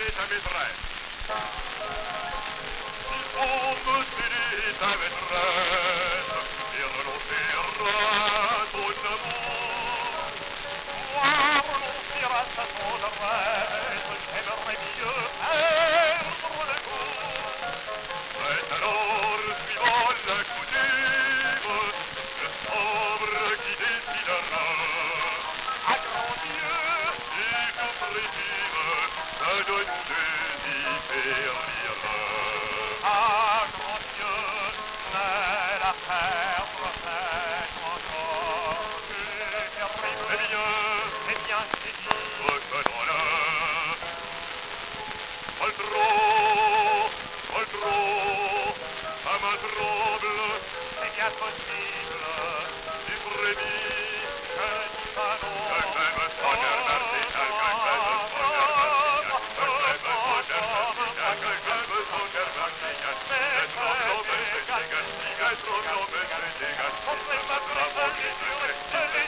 est ta maîtresse. Il tombe, c'est ta maîtresse, et renoncera à ton amour. Moi, renoncer à sa tendresse, j'aimerais mieux perdre le goût. C'est alors, suivant la coutume, le sombre qui décidera. À grand Dieu, et je présume, ça donne y périra. À grand Dieu, mais la perdre fait encore. Eh bien, c'est dit. Reconnaît-la. Moltro, ça me tremble, c'est bien possible. Tu prédis que tu t'annonces. Que je me sonne Martina, que je me sonne Martina, que je me sonne Martina, que je me sonne Martina. C'est trop, c'est trop, c'est trop, c'est trop, c'est trop, c'est trop,